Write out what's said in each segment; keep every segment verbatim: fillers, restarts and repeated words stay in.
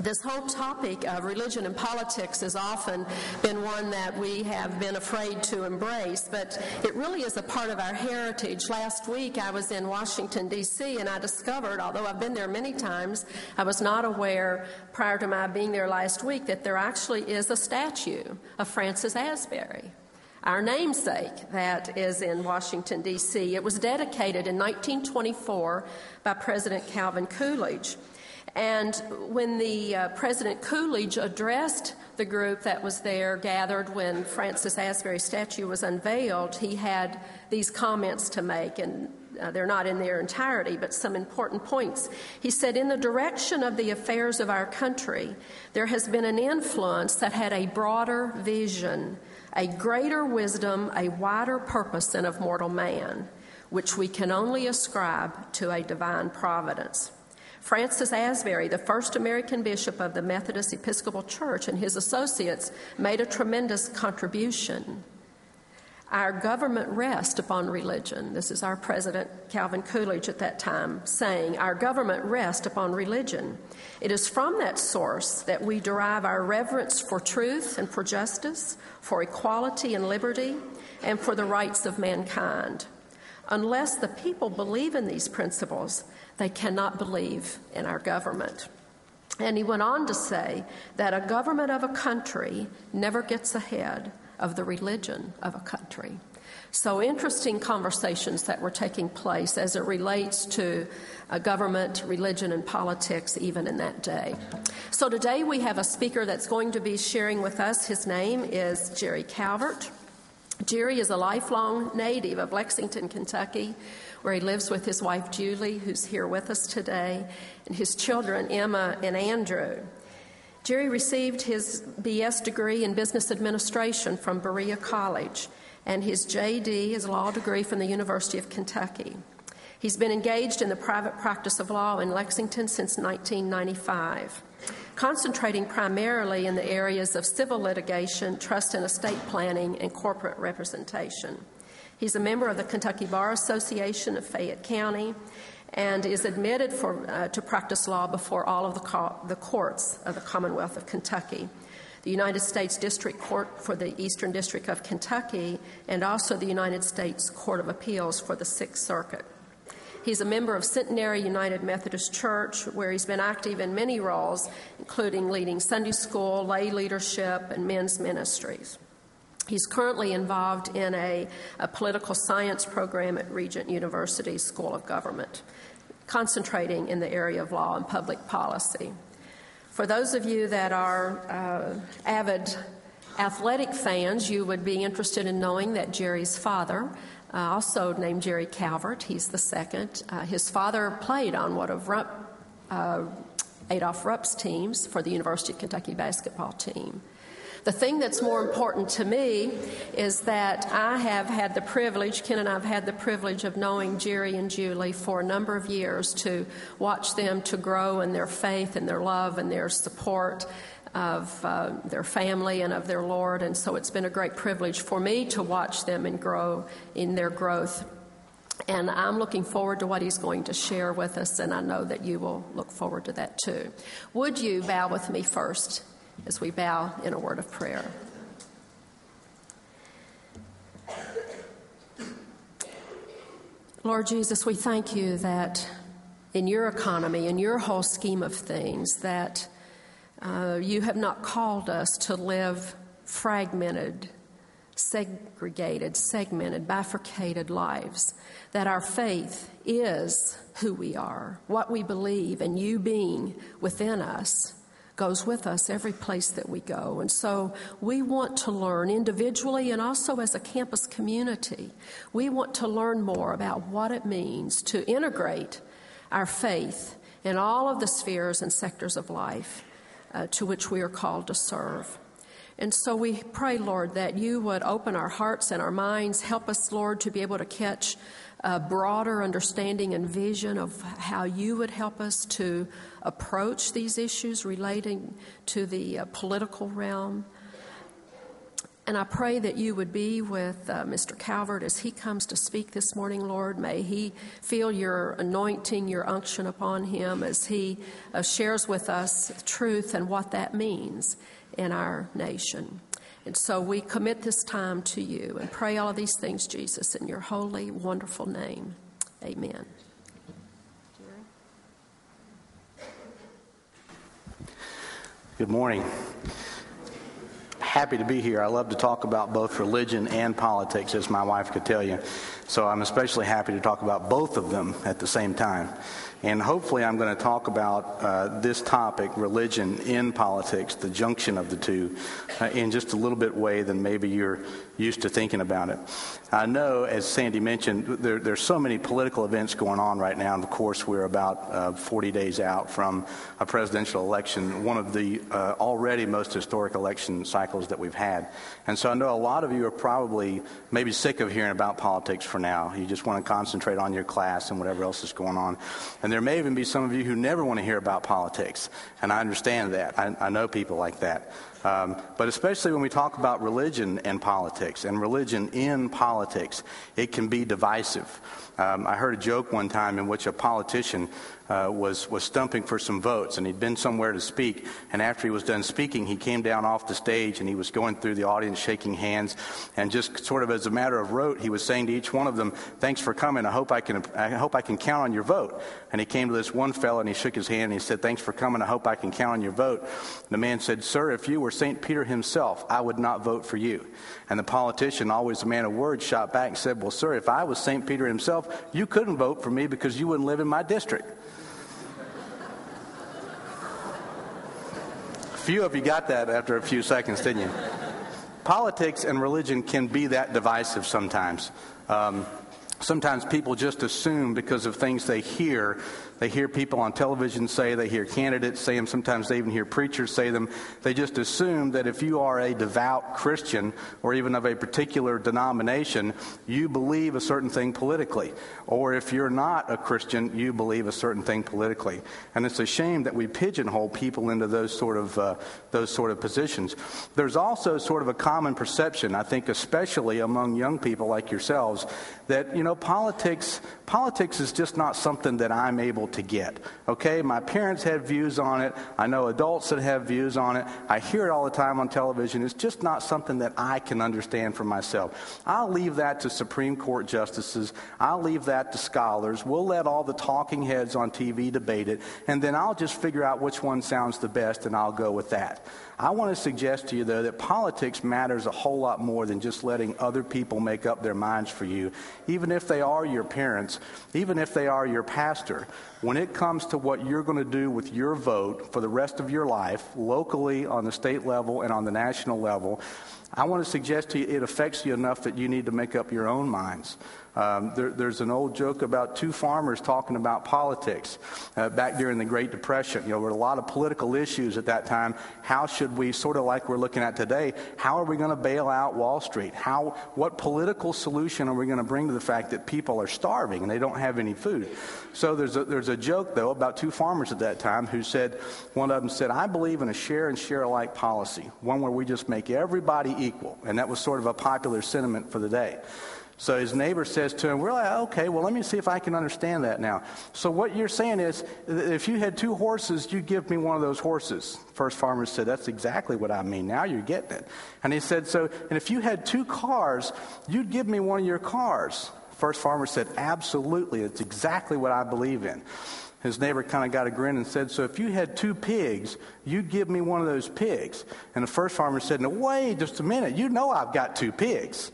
This whole topic of religion and politics has often been one that we have been afraid to embrace, but it really is a part of our heritage. Last week I was in Washington, D C, and I discovered, although I've been there many times, I was not aware prior to my being there last week that there actually is a statue of Francis Asbury, our namesake, that is in Washington, D C. It was dedicated in nineteen twenty-four by President Calvin Coolidge. And when the uh, President Coolidge addressed the group that was there gathered when Francis Asbury's statue was unveiled, he had these comments to make, and uh, they're not in their entirety, but some important points. He said, "In the direction of the affairs of our country, there has been an influence that had a broader vision, a greater wisdom, a wider purpose than of mortal man, which we can only ascribe to a divine providence." Francis Asbury, the first American bishop of the Methodist Episcopal Church, and his associates made a tremendous contribution. Our government rests upon religion. This is our President Calvin Coolidge at that time saying, "Our government rests upon religion. It is from that source that we derive our reverence for truth and for justice, for equality and liberty, and for the rights of mankind. Unless the people believe in these principles, they cannot believe in our government." And he went on to say that a government of a country never gets ahead of the religion of a country. So interesting conversations that were taking place as it relates to uh, government, religion, and politics even in that day. So today we have a speaker that's going to be sharing with us. His name is Jerry Calvert. Jerry is a lifelong native of Lexington, Kentucky, where he lives with his wife, Julie, who's here with us today, and his children, Emma and Andrew. Jerry received his B S degree in business administration from Berea College and his J D, his law degree, from the University of Kentucky. He's been engaged in the private practice of law in Lexington since nineteen ninety-five, concentrating primarily in the areas of civil litigation, trust and estate planning, and corporate representation. He's a member of the Kentucky Bar Association of Fayette County and is admitted for, uh, to practice law before all of the, co- the courts of the Commonwealth of Kentucky, the United States District Court for the Eastern District of Kentucky, and also the United States Court of Appeals for the Sixth Circuit. He's a member of Centenary United Methodist Church, where he's been active in many roles, including leading Sunday school, lay leadership, and men's ministries. He's currently involved in a, a political science program at Regent University School of Government, concentrating in the area of law and public policy. For those of you that are uh, avid athletic fans, you would be interested in knowing that Jerry's father, Uh, also named Jerry Calvert, he's the second. Uh, his father played on one of Rupp, uh, Adolph Rupp's teams for the University of Kentucky basketball team. The thing that's more important to me is that I have had the privilege, Ken and I have had the privilege of knowing Jerry and Julie for a number of years, to watch them to grow in their faith and their love and their support of uh, their family and of their Lord. And so it's been a great privilege for me to watch them and grow in their growth. And I'm looking forward to what he's going to share with us, and I know that you will look forward to that too. Would you bow with me first as we bow in a word of prayer? Lord Jesus, we thank you that in your economy, in your whole scheme of things, that Uh, you have not called us to live fragmented, segregated, segmented, bifurcated lives, that our faith is who we are, what we believe, and you being within us goes with us every place that we go. And so we want to learn individually and also as a campus community. We want to learn more about what it means to integrate our faith in all of the spheres and sectors of life Uh, to which we are called to serve. And so we pray, Lord, that you would open our hearts and our minds, help us, Lord, to be able to catch a broader understanding and vision of how you would help us to approach these issues relating to the uh, political realm. And I pray that you would be with uh, Mister Calvert as he comes to speak this morning, Lord. May he feel your anointing, your unction upon him as he uh, shares with us truth and what that means in our nation. And so we commit this time to you and pray all of these things, Jesus, in your holy, wonderful name. Amen. Good morning. Happy to be here. I love to talk about both religion and politics, as my wife could tell you. So I'm especially happy to talk about both of them at the same time. And hopefully I'm going to talk about uh, this topic, religion in politics, the junction of the two, uh, in just a little bit way than maybe you're used to thinking about it. I know, as Sandy mentioned, there, there's so many political events going on right now. And of course, we're about uh, forty days out from a presidential election, one of the uh, already most historic election cycles that we've had. And so I know a lot of you are probably maybe sick of hearing about politics for now. You just want to concentrate on your class and whatever else is going on. And there may even be some of you who never want to hear about politics. And I understand that. I, I know people like that. Um, but especially when we talk about religion and politics, and religion in politics, it can be divisive. Um, I heard a joke one time in which a politician uh, was, was stumping for some votes, and he'd been somewhere to speak, and after he was done speaking, he came down off the stage, and he was going through the audience shaking hands, and just sort of as a matter of rote, he was saying to each one of them, "Thanks for coming, I hope I can, I hope I can count on your vote." And he came to this one fellow, and he shook his hand, and he said, "Thanks for coming, I hope I can count on your vote." And the man said, "Sir, if you were Saint Peter himself, I would not vote for you." And the politician, always a man of words, shot back and said, "Well, sir, if I was Saint Peter himself, you couldn't vote for me because you wouldn't live in my district." Few of you got that after a few seconds, didn't you? Politics and religion can be that divisive sometimes. Um, sometimes people just assume because of things they hear. They hear people on television say, they hear candidates say them, sometimes they even hear preachers say them. They just assume that if you are a devout Christian or even of a particular denomination, you believe a certain thing politically. Or if you're not a Christian, you believe a certain thing politically. And it's a shame that we pigeonhole people into those sort of uh, those sort of positions. There's also sort of a common perception, I think especially among young people like yourselves, that, you know, politics politics is just not something that I'm able to get. Okay, my parents had views on it. I know adults that have views on it. I hear it all the time on television. It's just not something that I can understand for myself. I'll leave that to Supreme Court justices. I'll leave that to scholars. We'll let all the talking heads on T V debate it, and then I'll just figure out which one sounds the best, and I'll go with that. I want to suggest to you, though, that politics matters a whole lot more than just letting other people make up their minds for you, even if they are your parents, even if they are your pastor. When it comes to what you're going to do with your vote for the rest of your life, locally, on the state level, and on the national level, I want to suggest to you it affects you enough that you need to make up your own minds. Um, there, there's an old joke about two farmers talking about politics uh, back during the Great Depression. You know, there were a lot of political issues at that time. How should we, sort of like we're looking at today, how are we going to bail out Wall Street? How, what political solution are we going to bring to the fact that people are starving and they don't have any food? So there's a, there's a joke, though, about two farmers at that time who said, one of them said, "I believe in a share and share alike policy, one where we just make everybody equal." And that was sort of a popular sentiment for the day. So his neighbor says to him, "Well, okay, well, let me see if I can understand that now. So what you're saying is, if you had two horses, you'd give me one of those horses." First farmer said, "That's exactly what I mean. Now you're getting it." And he said, "So, and if you had two cars, you'd give me one of your cars." First farmer said, "Absolutely. It's exactly what I believe in." His neighbor kind of got a grin and said, "So if you had two pigs, you'd give me one of those pigs." And the first farmer said, "No, wait just a minute. You know I've got two pigs."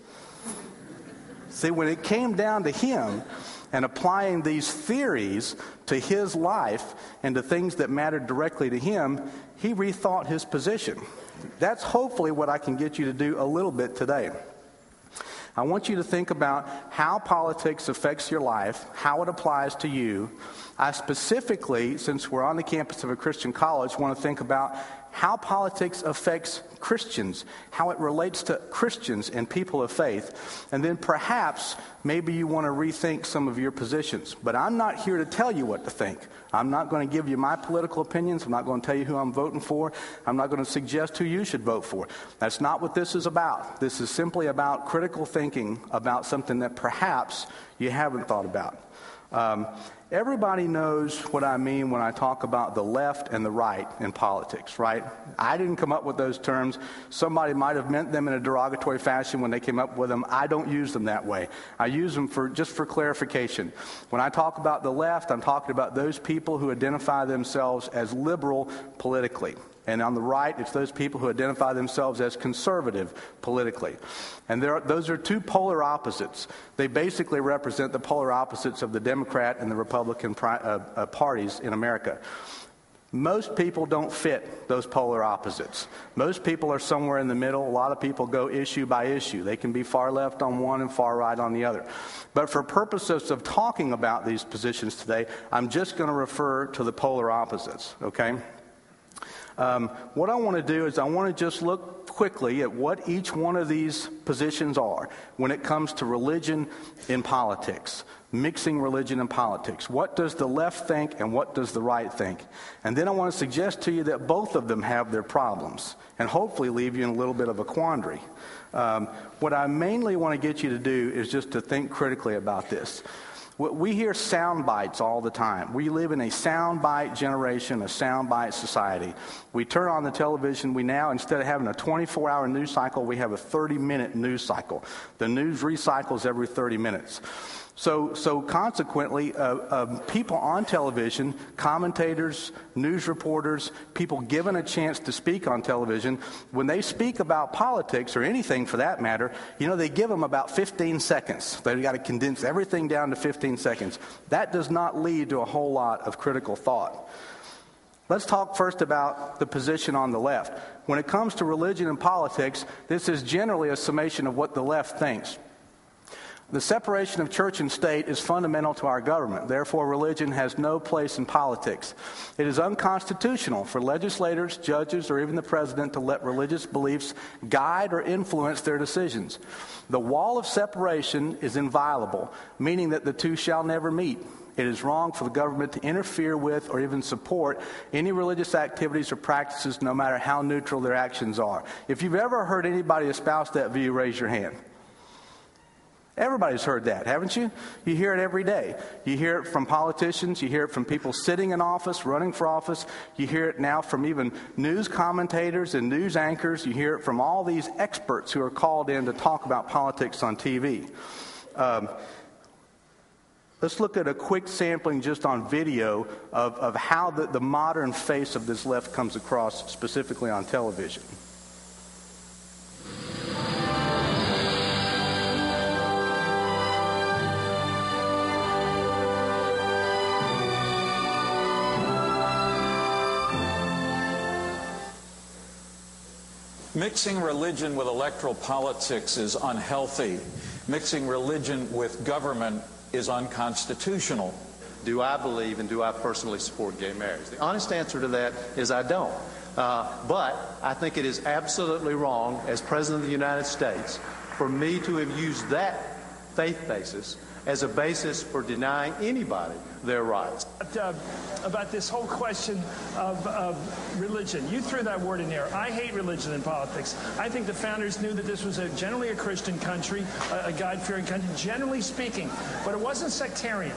See, when it came down to him and applying these theories to his life and to things that mattered directly to him, he rethought his position. That's hopefully what I can get you to do a little bit today. I want you to think about how politics affects your life, how it applies to you. I specifically, since we're on the campus of a Christian college, want to think about how politics affects Christians, how it relates to Christians and people of faith. And then perhaps maybe you want to rethink some of your positions. But I'm not here to tell you what to think. I'm not going to give you my political opinions. I'm not going to tell you who I'm voting for. I'm not going to suggest who you should vote for. That's not what this is about. This is simply about critical thinking about something that perhaps you haven't thought about. Um, everybody knows what I mean when I talk about the left and the right in politics, right? I didn't come up with those terms. Somebody might have meant them in a derogatory fashion when they came up with them. I don't use them that way. I use them for just for clarification. When I talk about the left, I'm talking about those people who identify themselves as liberal politically. And on the right, it's those people who identify themselves as conservative politically. And there are, those are two polar opposites. They basically represent the polar opposites of the Democrat and the Republican pri- uh, uh, parties in America. Most people don't fit those polar opposites. Most people are somewhere in the middle. A lot of people go issue by issue. They can be far left on one and far right on the other. But for purposes of talking about these positions today, I'm just going to refer to the polar opposites, okay? Um, what I want to do is I want to just look quickly at what each one of these positions are when it comes to religion in politics, mixing religion and politics. What does the left think and what does the right think? And then I want to suggest to you that both of them have their problems and hopefully leave you in a little bit of a quandary. Um, what I mainly want to get you to do is just to think critically about this. We hear sound bites all the time. We live in a sound bite generation, a sound bite society. We turn on the television, we now, instead of having a twenty-four hour news cycle, we have a thirty minute news cycle. The news recycles every thirty minutes. So, so consequently, uh, uh, people on television, commentators, news reporters, people given a chance to speak on television, when they speak about politics or anything for that matter, you know, they give them about fifteen seconds. They've got to condense everything down to fifteen seconds. That does not lead to a whole lot of critical thought. Let's talk first about the position on the left. When it comes to religion and politics, this is generally a summation of what the left thinks. The separation of church and state is fundamental to our government. Therefore, religion has no place in politics. It is unconstitutional for legislators, judges, or even the president to let religious beliefs guide or influence their decisions. The wall of separation is inviolable, meaning that the two shall never meet. It is wrong for the government to interfere with or even support any religious activities or practices, no matter how neutral their actions are. If you've ever heard anybody espouse that view, raise your hand. Everybody's heard that, haven't you? You hear it every day. You hear it from politicians. You hear it from people sitting in office, running for office. You hear it now from even news commentators and news anchors. You hear it from all these experts who are called in to talk about politics on T V. Um, let's look at a quick sampling just on video of, of how the, the modern face of this left comes across specifically on television. Mixing religion with electoral politics is unhealthy. Mixing religion with government is unconstitutional. Do I believe and do I personally support gay marriage? The honest answer to that is I don't. Uh, but I think it is absolutely wrong as President of the United States for me to have used that faith basis as a basis for denying anybody their rights. Uh, about this whole question of, of religion. You threw that word in there. I hate religion and politics. I think the founders knew that this was a, generally a Christian country, a, a God-fearing country, generally speaking, but it wasn't sectarian.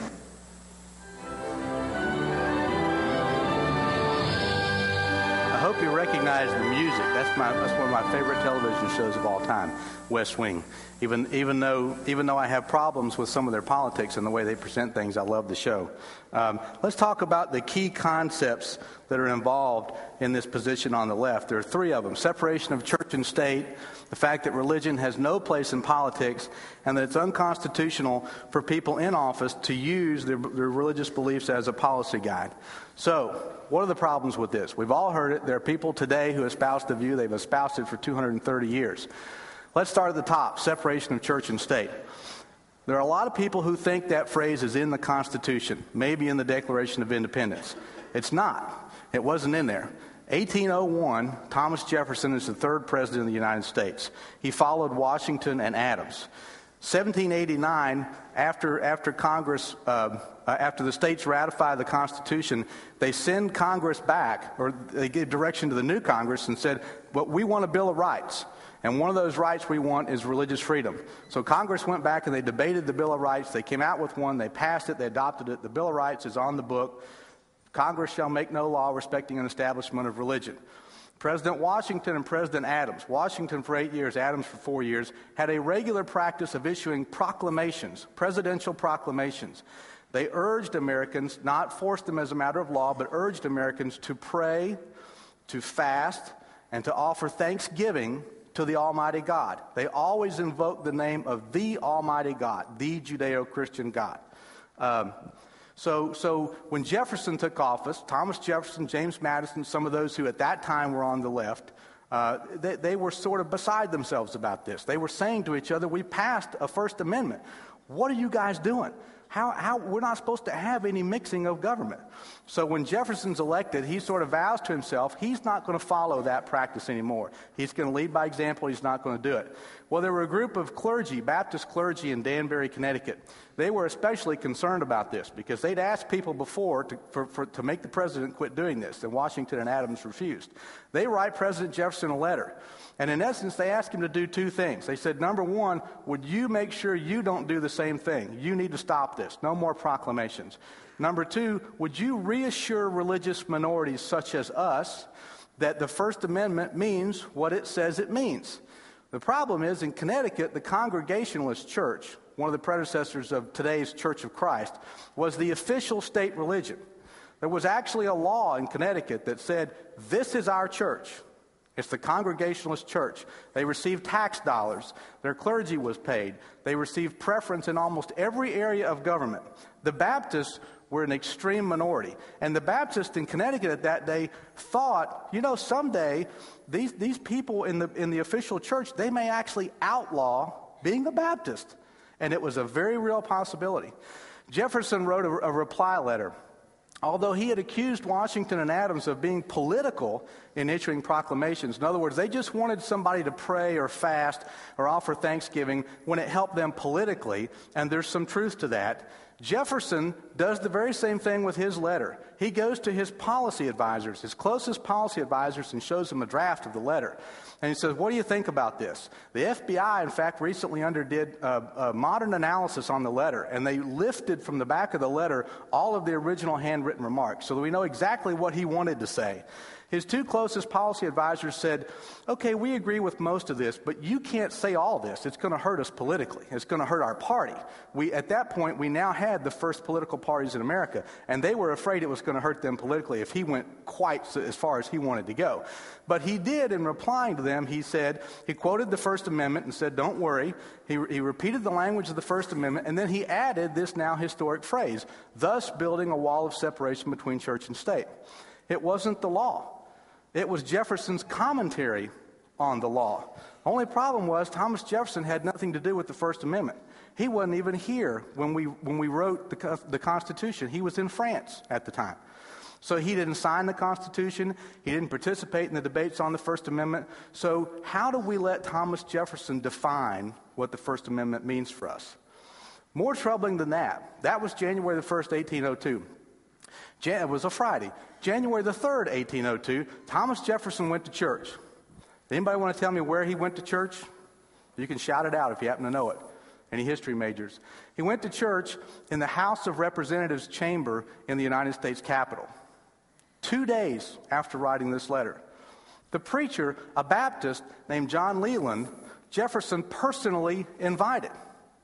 I hope you recognize the music. That's my that's one of my favorite television shows of all time, West Wing. Even even though even though I have problems with some of their politics and the way they present things, I love the show. Um, let's talk about the key concepts that are involved in this position on the left. There are three of them: separation of church and state, the fact that religion has no place in politics, and that it's unconstitutional for people in office to use their, their religious beliefs as a policy guide. So, what are the problems with this? We've all heard it. There are people today who espouse the view. They've espoused it for two hundred thirty years. Let's start at the top, separation of church and state. There are a lot of people who think that phrase is in the Constitution, maybe in the Declaration of Independence. It's not. It wasn't in there. eighteen oh one, Thomas Jefferson is the third president of the United States. He followed Washington and Adams. seventeen eighty-nine, after after Congress, uh, uh, after the states ratify the Constitution, they send Congress back, or they give direction to the new Congress and said, "Well, we want a Bill of Rights, and one of those rights we want is religious freedom." So Congress went back and they debated the Bill of Rights. They came out with one. They passed it. They adopted it. The Bill of Rights is on the book. Congress shall make no law respecting an establishment of religion. President Washington and President Adams, Washington for eight years, Adams for four years, had a regular practice of issuing proclamations, presidential proclamations. They urged Americans, not forced them as a matter of law, but urged Americans to pray, to fast, and to offer thanksgiving to the Almighty God. They always invoked the name of the Almighty God, the Judeo-Christian God. Um, So, so when Jefferson took office, Thomas Jefferson, James Madison, some of those who at that time were on the left, uh, they, they were sort of beside themselves about this. They were saying to each other, "We passed a First Amendment. What are you guys doing? How, how, we're not supposed to have any mixing of government." So when Jefferson's elected, he sort of vows to himself he's not going to follow that practice anymore. He's going to lead by example. He's not going to do it. Well, there were a group of clergy, Baptist clergy in Danbury, Connecticut. They were especially concerned about this because they'd asked people before to, for, for, to make the president quit doing this, and Washington and Adams refused. They write President Jefferson a letter, and in essence, they asked him to do two things. They said, number one, would you make sure you don't do the same thing? You need to stop this. No more proclamations. Number two, would you reassure religious minorities such as us that the First Amendment means what it says it means? The problem is, in Connecticut, the Congregationalist Church, one of the predecessors of today's Church of Christ, was the official state religion. There was actually a law in Connecticut that said, this is our church. It's the Congregationalist Church. They received tax dollars. Their clergy was paid. They received preference in almost every area of government. The Baptists were an extreme minority. And the Baptists in Connecticut at that day thought, you know, someday these, these people in the, in the official church, they may actually outlaw being a Baptist. And it was a very real possibility. Jefferson wrote a, a reply letter. Although he had accused Washington and Adams of being political in issuing proclamations. In other words, they just wanted somebody to pray or fast or offer thanksgiving when it helped them politically, and there's some truth to that. Jefferson does the very same thing with his letter. He goes to his policy advisors, his closest policy advisors, and shows them a draft of the letter. And he says, what do you think about this? The F B I, in fact, recently underdid a, a modern analysis on the letter, and they lifted from the back of the letter all of the original handwritten remarks so that we know exactly what he wanted to say. His two closest policy advisors said, okay, we agree with most of this, but you can't say all this. It's going to hurt us politically. It's going to hurt our party. We, at that point, we now had the first political parties in America, and they were afraid it was going to hurt them politically if he went quite as far as he wanted to go. But he did, in replying to them, he said, he quoted the First Amendment and said, don't worry. He, he repeated the language of the First Amendment, and then he added this now historic phrase, thus building a wall of separation between church and state. It wasn't the law. It was Jefferson's commentary on the law. The only problem was Thomas Jefferson had nothing to do with the First Amendment. He wasn't even here when we when we wrote the, the Constitution. He was in France at the time. So he didn't sign the Constitution. He didn't participate in the debates on the First Amendment. So how do we let Thomas Jefferson define what the First Amendment means for us? More troubling than that, that was January the first, eighteen oh two. Jan- it was a Friday. January the third, eighteen oh two, Thomas Jefferson went to church. Anybody want to tell me where he went to church? You can shout it out if you happen to know it. Any history majors? He went to church in the House of Representatives chamber in the United States Capitol. Two days after writing this letter. The preacher, a Baptist named John Leland, Jefferson personally invited.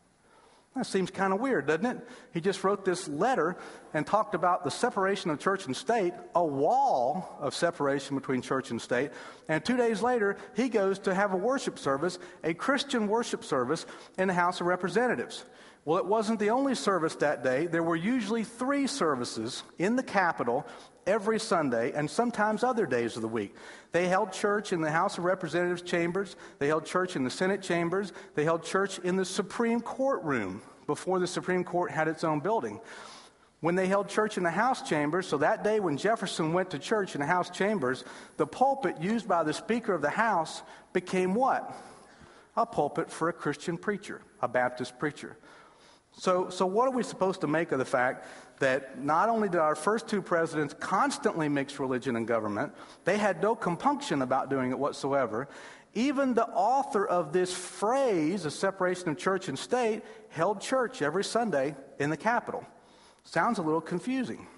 That seems kind of weird, doesn't it? He just wrote this letter and talked about the separation of church and state, a wall of separation between church and state, and two days later, he goes to have a worship service, a Christian worship service in the House of Representatives. Well, it wasn't the only service that day. There were usually three services in the Capitol every Sunday and sometimes other days of the week. They held church in the House of Representatives chambers. They held church in the Senate chambers. They held church in the Supreme Court room before the Supreme Court had its own building. when they held church in the House chambers. So that day when Jefferson went to church in the House chambers, the pulpit used by the Speaker of the House became what? A pulpit for a Christian preacher, a Baptist preacher. So, so what are we supposed to make of the fact that not only did our first two presidents constantly mix religion and government, they had no compunction about doing it whatsoever. Even the author of this phrase, the separation of church and state, held church every Sunday in the Capitol. Sounds a little confusing.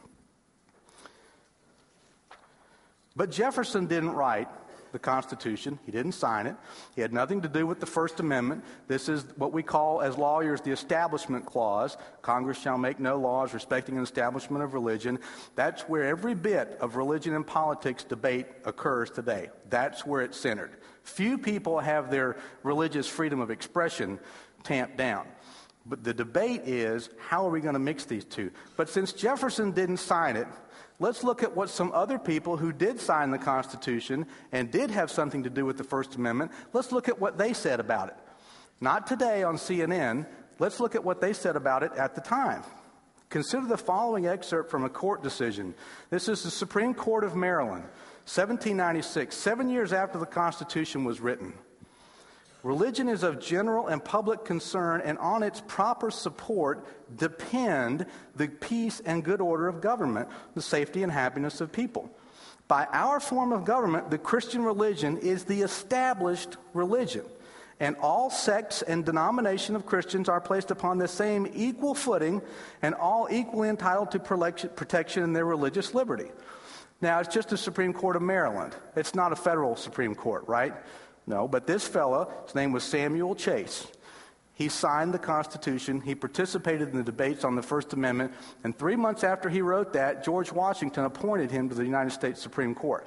But Jefferson didn't write the Constitution. He didn't sign it. He had nothing to do with the First Amendment. This is what we call, as lawyers, the Establishment Clause. Congress shall make no laws respecting an establishment of religion. That's where every bit of religion and politics debate occurs today. That's where it's centered. Few people have their religious freedom of expression tamped down. But the debate is, how are we going to mix these two? But since Jefferson didn't sign it, let's look at what some other people who did sign the Constitution and did have something to do with the First Amendment, let's look at what they said about it. Not today on C N N. Let's look at what they said about it at the time. Consider the following excerpt from a court decision. This is the Supreme Court of Maryland, seventeen ninety-six, seven years after the Constitution was written. Religion is of general and public concern, and on its proper support depend the peace and good order of government, the safety and happiness of people. By our form of government, the Christian religion is the established religion, and all sects and denomination of Christians are placed upon the same equal footing and all equally entitled to protection in their religious liberty. Now, it's just the Supreme Court of Maryland. It's not a federal Supreme Court, right? No, but this fellow, his name was Samuel Chase. He signed the Constitution. He participated in the debates on the First Amendment. And three months after he wrote that, George Washington appointed him to the United States Supreme Court.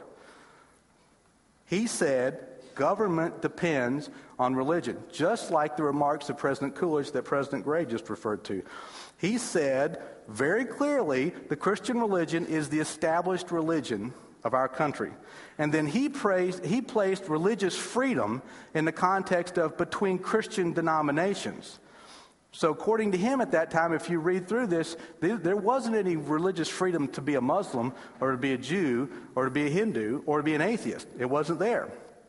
He said, government depends on religion, just like the remarks of President Coolidge that President Gray just referred to. He said very clearly the Christian religion is the established religion of our country. And then he praised, he placed religious freedom in the context of between Christian denominations. So according to him at that time, if you read through this, there, there wasn't any religious freedom to be a Muslim or to be a Jew or to be a Hindu or to be an atheist. It wasn't there.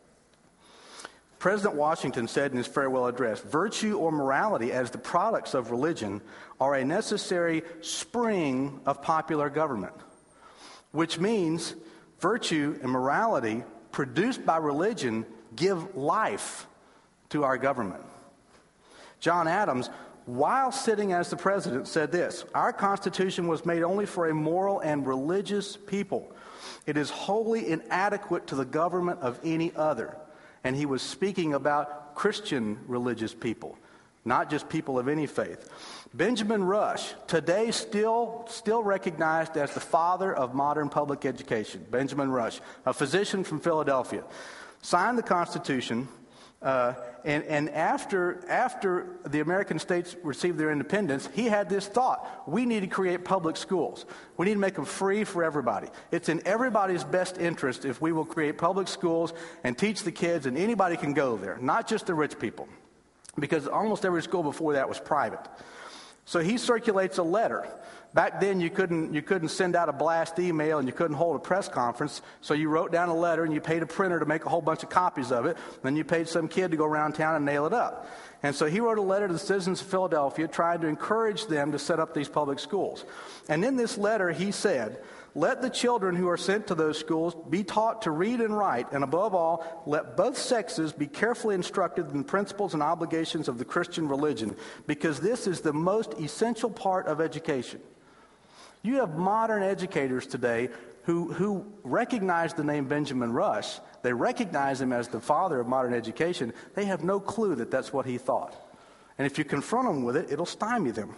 President Washington said in his farewell address, virtue or morality as the products of religion are a necessary spring of popular government, which means virtue and morality produced by religion give life to our government. John Adams, while sitting as the president, said this, our Constitution was made only for a moral and religious people. It is wholly inadequate to the government of any other. And he was speaking about Christian religious people, not just people of any faith. Benjamin Rush, today still, still recognized as the father of modern public education. Benjamin Rush, a physician from Philadelphia, signed the Constitution, uh, and, and after, after the American states received their independence, he had this thought, we need to create public schools. We need to make them free for everybody. It's in everybody's best interest if we will create public schools and teach the kids, and anybody can go there, not just the rich people, because almost every school before that was private. So he circulates a letter. Back then, you couldn't you couldn't send out a blast email and you couldn't hold a press conference. So you wrote down a letter and you paid a printer to make a whole bunch of copies of it. Then you paid some kid to go around town and nail it up. And so he wrote a letter to the citizens of Philadelphia trying to encourage them to set up these public schools. And in this letter, he said, let the children who are sent to those schools be taught to read and write, and above all, let both sexes be carefully instructed in the principles and obligations of the Christian religion, because this is the most essential part of education. You have modern educators today who, who recognize the name Benjamin Rush. They recognize him as the father of modern education. They have no clue that that's what he thought. And if you confront them with it, it'll stymie them.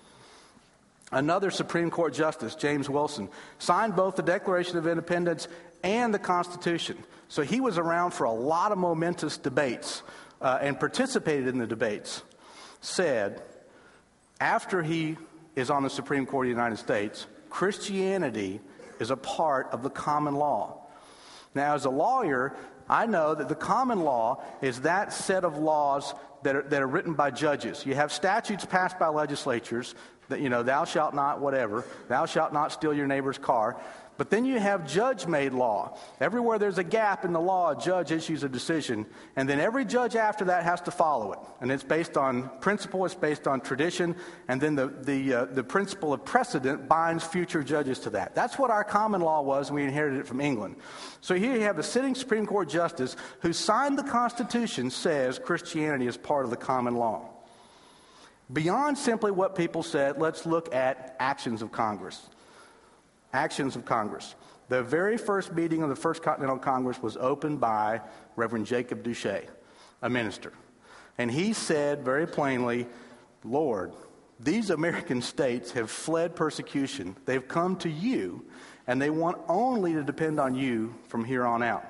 Another Supreme Court Justice, James Wilson, signed both the Declaration of Independence and the Constitution. So he was around for a lot of momentous debates uh, and participated in the debates. Said, after he is on the Supreme Court of the United States, Christianity is a part of the common law. Now, as a lawyer, I know that the common law is that set of laws that are, that are written by judges. You have statutes passed by legislatures that, you know, thou shalt not whatever, thou shalt not steal your neighbor's car. But then you have judge-made law. Everywhere there's a gap in the law, a judge issues a decision, and then every judge after that has to follow it. And it's based on principle, it's based on tradition, and then the the uh, the principle of precedent binds future judges to that. That's what our common law was, and we inherited it from England. So here you have a sitting Supreme Court justice who signed the Constitution, says Christianity is part of the common law. Beyond simply what people said, let's look at actions of Congress. Actions of Congress. The very first meeting of the First Continental Congress was opened by Reverend Jacob Duché, a minister. And he said very plainly, Lord, these American states have fled persecution. They've come to you, and they want only to depend on you from here on out.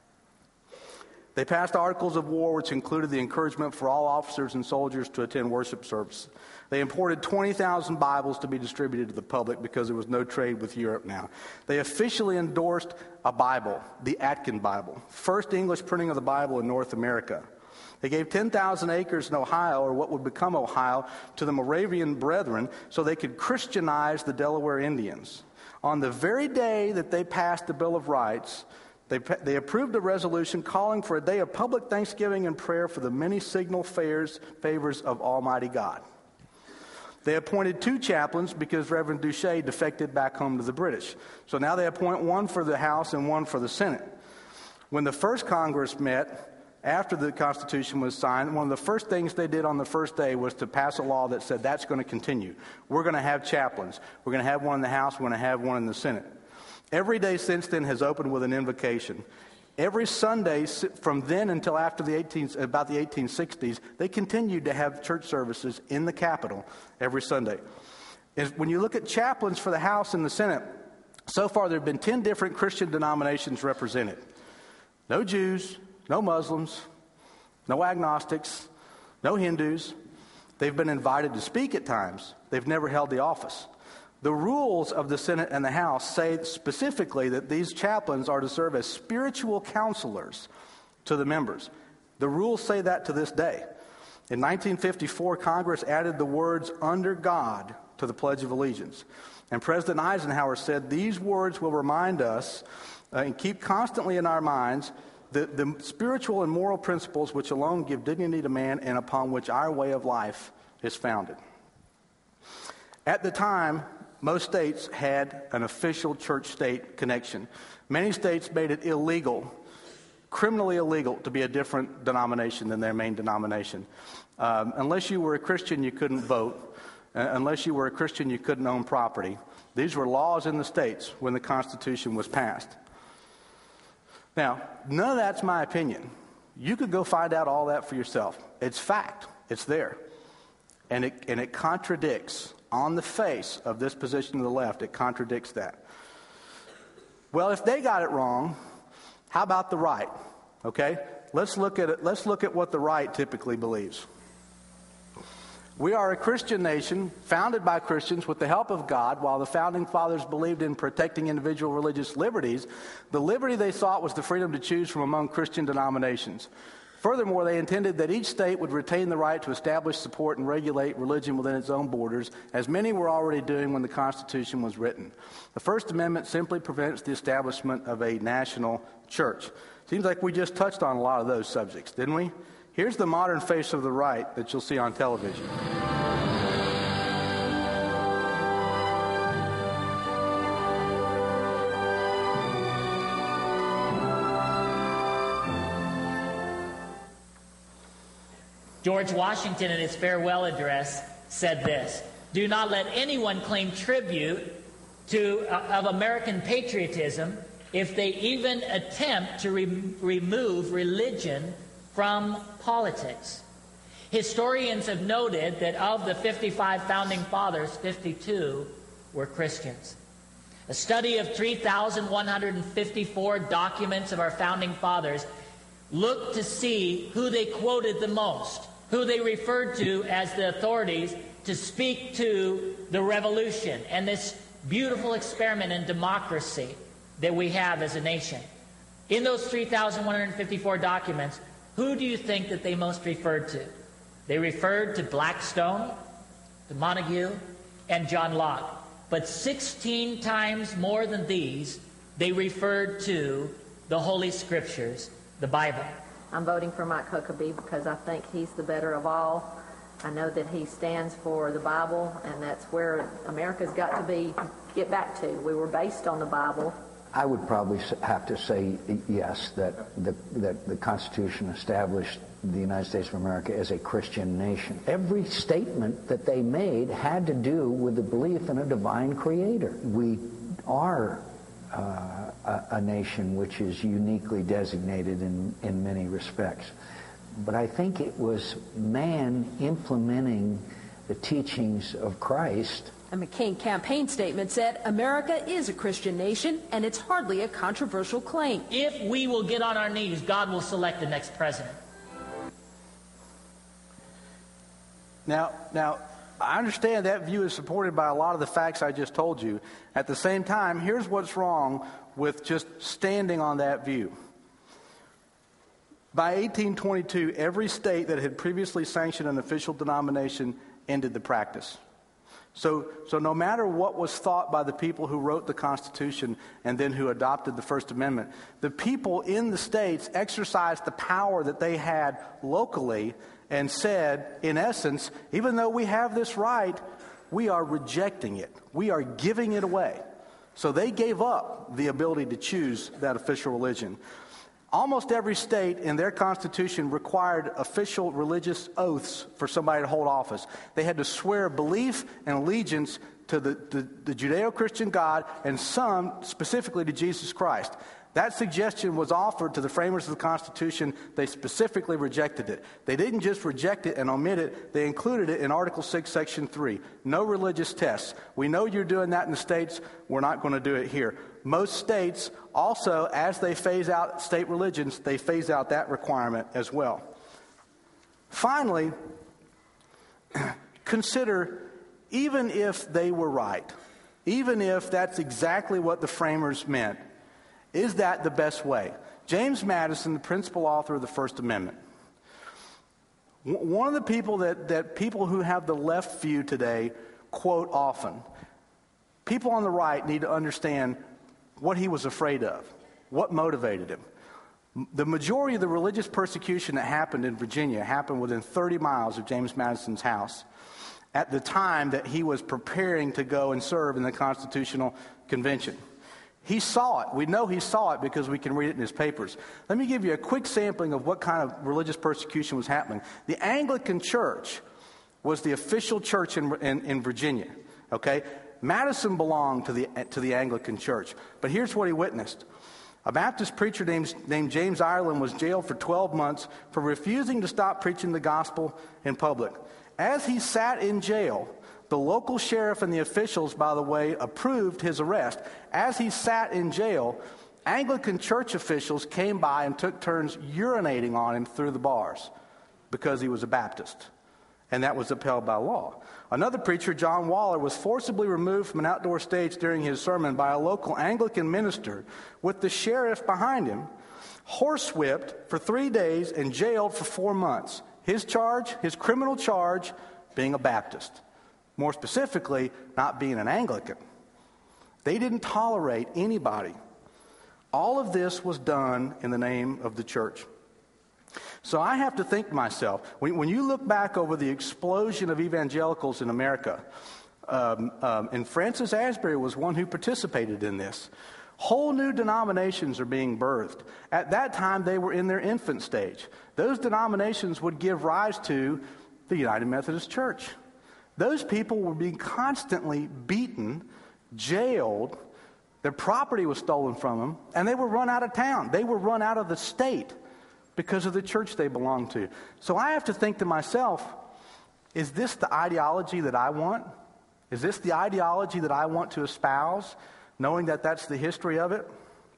They passed articles of war, which included the encouragement for all officers and soldiers to attend worship service. They imported twenty thousand Bibles to be distributed to the public because there was no trade with Europe now. They officially endorsed a Bible, the Atkin Bible, first English printing of the Bible in North America. They gave ten thousand acres in Ohio, or what would become Ohio, to the Moravian Brethren so they could Christianize the Delaware Indians. On the very day that they passed the Bill of Rights, They, they approved a resolution calling for a day of public thanksgiving and prayer for the many signal favors, favors of Almighty God. They appointed two chaplains because Reverend Duché defected back home to the British. So now they appoint one for the House and one for the Senate. When the first Congress met, after the Constitution was signed, one of the first things they did on the first day was to pass a law that said that's going to continue. We're going to have chaplains. We're going to have one in the House. We're going to have one in the Senate. Every day since then has opened with an invocation. Every Sunday from then until after the eighteen, about the eighteen sixties, they continued to have church services in the Capitol every Sunday. When you look at chaplains for the House and the Senate, so far there have been ten different Christian denominations represented. No Jews, no Muslims, no agnostics, no Hindus. They've been invited to speak at times. They've never held the office. The rules of the Senate and the House say specifically that these chaplains are to serve as spiritual counselors to the members. The rules say that to this day. In nineteen fifty-four, Congress added the words "under God" to the Pledge of Allegiance. And President Eisenhower said these words will remind us uh, and keep constantly in our minds the, the spiritual and moral principles which alone give dignity to man and upon which our way of life is founded. At the time, most states had an official church-state connection. Many states made it illegal, criminally illegal, to be a different denomination than their main denomination. Um, unless you were a Christian, you couldn't vote. Uh, unless you were a Christian, you couldn't own property. These were laws in the states when the Constitution was passed. Now, none of that's my opinion. You could go find out all that for yourself. It's fact. It's there. And it, and it contradicts, on the face of this position to the left, it contradicts that. Well, if they got it wrong, how about the right? Okay? Let's look at it. Let's look at what the right typically believes. We are a Christian nation, founded by Christians with the help of God. While the Founding Fathers believed in protecting individual religious liberties, the liberty they sought was the freedom to choose from among Christian denominations. Furthermore, they intended that each state would retain the right to establish, support, and regulate religion within its own borders, as many were already doing when the Constitution was written. The First Amendment simply prevents the establishment of a national church. Seems like we just touched on a lot of those subjects, didn't we? Here's the modern face of the right that you'll see on television. George Washington, in his farewell address, said this: "Do not let anyone claim tribute to, uh, of American patriotism if they even attempt to re- remove religion from politics." Historians have noted that of the fifty-five founding fathers, fifty-two were Christians. A study of three thousand one hundred fifty-four documents of our founding fathers looked to see who they quoted the most, who they referred to as the authorities to speak to the revolution and this beautiful experiment in democracy that we have as a nation. In those three thousand one hundred fifty-four documents, who do you think that they most referred to? They referred to Blackstone, to Montague, and John Locke. But sixteen times more than these, they referred to the Holy Scriptures, the Bible. I'm voting for Mike Huckabee because I think he's the better of all. I know that he stands for the Bible, and that's where America's got to be, get back to. We were based on the Bible. I would probably have to say yes, that the, that the Constitution established the United States of America as a Christian nation. Every statement that they made had to do with the belief in a divine creator. We are uh, a, a nation which is uniquely designated in, in many respects. But I think it was man implementing the teachings of Christ. A McCain campaign statement said, America is a Christian nation, and it's hardly a controversial claim. If we will get on our knees, God will select the next president. Now, now, I understand that view is supported by a lot of the facts I just told you. At the same time, here's what's wrong with just standing on that view. By eighteen twenty-two, every state that had previously sanctioned an official denomination ended the practice. So, so no matter what was thought by the people who wrote the Constitution and then who adopted the First Amendment, the people in the states exercised the power that they had locally and said, in essence, even though we have this right, we are rejecting it. We are giving it away. So they gave up the ability to choose that official religion. Almost every state in their constitution required official religious oaths for somebody to hold office. They had to swear belief and allegiance to the, the, the Judeo-Christian God, and some specifically to Jesus Christ. That suggestion was offered to the framers of the Constitution. They specifically rejected it. They didn't just reject it and omit it. They included it in Article six, Section three. No religious tests. We know you're doing that in the states. We're not going to do it here. Most states also, as they phase out state religions, they phase out that requirement as well. Finally, consider, even if they were right, even if that's exactly what the framers meant, is that the best way? James Madison, the principal author of the First Amendment, one of the people that, that people who have the left view today quote often, people on the right need to understand what he was afraid of, what motivated him. The majority of the religious persecution that happened in Virginia happened within thirty miles of James Madison's house at the time that he was preparing to go and serve in the Constitutional Convention. He saw it. We know he saw it because we can read it in his papers. Let me give you a quick sampling of what kind of religious persecution was happening. The Anglican Church was the official church in, in, in Virginia, okay? Madison belonged to the, to the Anglican Church. But here's what he witnessed. A Baptist preacher named, named James Ireland was jailed for twelve months for refusing to stop preaching the gospel in public. As he sat in jail, the local sheriff and the officials, by the way, approved his arrest. As he sat in jail, Anglican church officials came by and took turns urinating on him through the bars because he was a Baptist. And that was upheld by law. Another preacher, John Waller, was forcibly removed from an outdoor stage during his sermon by a local Anglican minister with the sheriff behind him, horsewhipped for three days and jailed for four months. His charge, his criminal charge, being a Baptist. More specifically, not being an Anglican. They didn't tolerate anybody. All of this was done in the name of the church. So I have to think to myself, when, when you look back over the explosion of evangelicals in America, um, um, and Francis Asbury was one who participated in this, whole new denominations are being birthed. At that time, they were in their infant stage. Those denominations would give rise to the United Methodist Church. Those people were being constantly beaten, jailed, their property was stolen from them, and they were run out of town. They were run out of the state because of the church they belonged to. So I have to think to myself, is this the ideology that I want? Is this the ideology that I want to espouse, knowing that that's the history of it?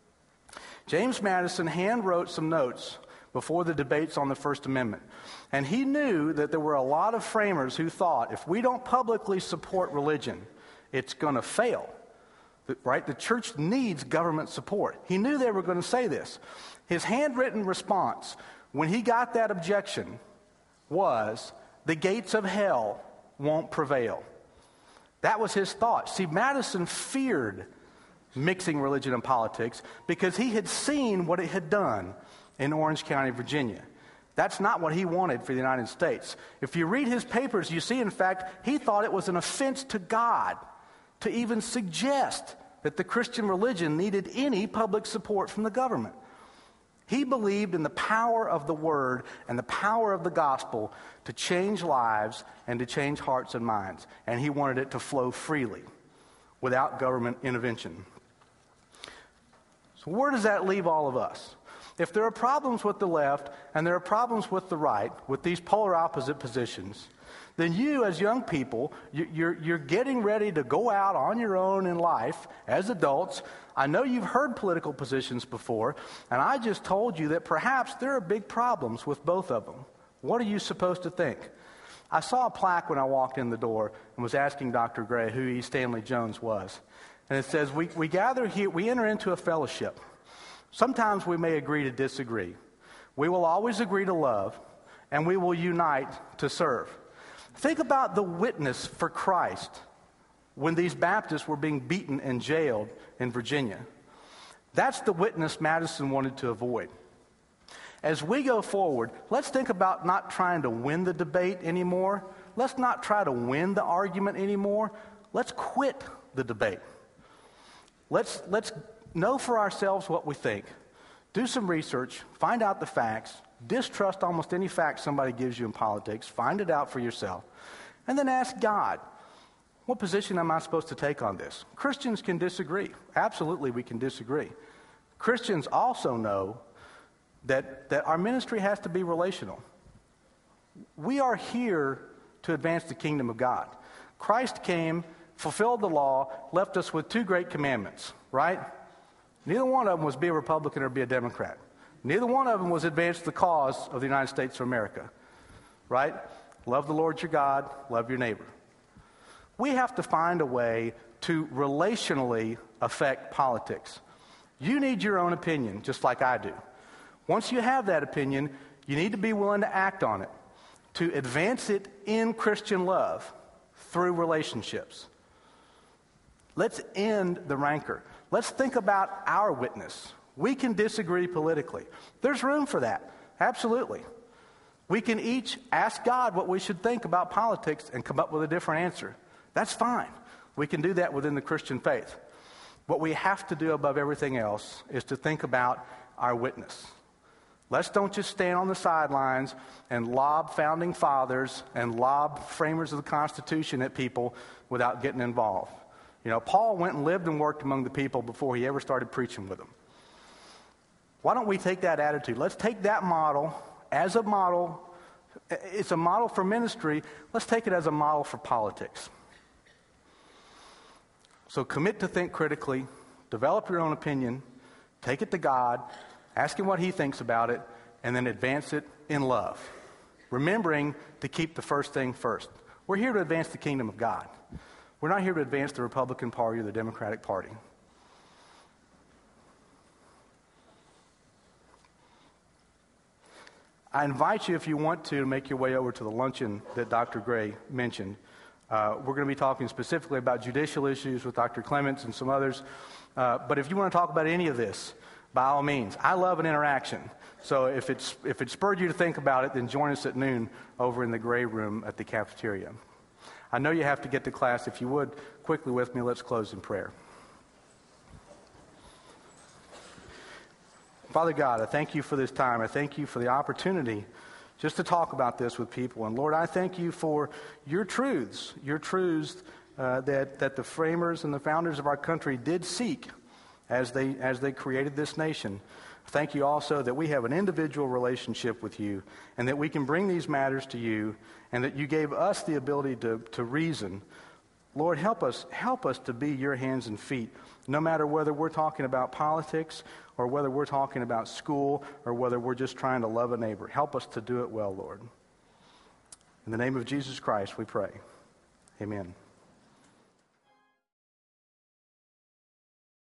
James Madison hand-wrote some notes before the debates on the First Amendment. And he knew that there were a lot of framers who thought, if we don't publicly support religion, it's going to fail. The, right? The church needs government support. He knew they were going to say this. His handwritten response when he got that objection was, the gates of hell won't prevail. That was his thought. See, Madison feared mixing religion and politics because he had seen what it had done in Orange County, Virginia. That's not what he wanted for the United States. If you read his papers, you see, in fact, he thought it was an offense to God to even suggest that the Christian religion needed any public support from the government. He believed in the power of the Word and the power of the gospel to change lives and to change hearts and minds. And he wanted it to flow freely without government intervention. So where does that leave all of us? If there are problems with the left and there are problems with the right, with these polar opposite positions, then you as young people, you're, you're getting ready to go out on your own in life as adults. I know you've heard political positions before, and I just told you that perhaps there are big problems with both of them. What are you supposed to think? I saw a plaque when I walked in the door and was asking Doctor Gray who E. Stanley Jones was. And it says, we, we gather here, we enter into a fellowship. Sometimes we may agree to disagree. We will always agree to love, and we will unite to serve. Think about the witness for Christ when these Baptists were being beaten and jailed in Virginia. That's the witness Madison wanted to avoid. As we go forward, let's think about not trying to win the debate anymore. Let's not try to win the argument anymore. Let's quit the debate. Let's, let's know for ourselves what we think. Do some research, find out the facts, distrust almost any fact somebody gives you in politics, find it out for yourself, and then ask God, what position am I supposed to take on this? Christians can disagree. Absolutely, we can disagree. Christians also know that, that our ministry has to be relational. We are here to advance the kingdom of God. Christ came, fulfilled the law, left us with two great commandments, right? Neither one of them was be a Republican or be a Democrat. Neither one of them was advance the cause of the United States of America, right? Love the Lord your God, love your neighbor. We have to find a way to relationally affect politics. You need your own opinion, just like I do. Once you have that opinion, you need to be willing to act on it, to advance it in Christian love through relationships. Let's end the rancor. Let's think about our witness. We can disagree politically. There's room for that. Absolutely. We can each ask God what we should think about politics and come up with a different answer. That's fine. We can do that within the Christian faith. What we have to do above everything else is to think about our witness. Let's don't just stand on the sidelines and lob founding fathers and lob framers of the Constitution at people without getting involved. You know, Paul went and lived and worked among the people before he ever started preaching with them. Why don't we take that attitude? Let's take that model as a model. It's a model for ministry. Let's take it as a model for politics. So commit to think critically, develop your own opinion, take it to God, ask Him what He thinks about it, and then advance it in love. Remembering to keep the first thing first. We're here to advance the kingdom of God. We're not here to advance the Republican Party or the Democratic Party. I invite you, if you want to, to make your way over to the luncheon that Doctor Gray mentioned. Uh, we're going to be talking specifically about judicial issues with Doctor Clements and some others. Uh, but if you want to talk about any of this, by all means. I love an interaction. So if it's if it spurred you to think about it, then join us at noon over in the Gray Room at the cafeteria. I know you have to get to class. If you would, quickly with me, let's close in prayer. Father God, I thank you for this time. I thank you for the opportunity just to talk about this with people. And Lord, I thank you for your truths, your truths uh, that, that the framers and the founders of our country did seek as they, as they created this nation. Thank you also that we have an individual relationship with you and that we can bring these matters to you and that you gave us the ability to, to reason. Lord, help us, help us to be your hands and feet, no matter whether we're talking about politics or whether we're talking about school or whether we're just trying to love a neighbor. Help us to do it well, Lord. In the name of Jesus Christ, we pray. Amen.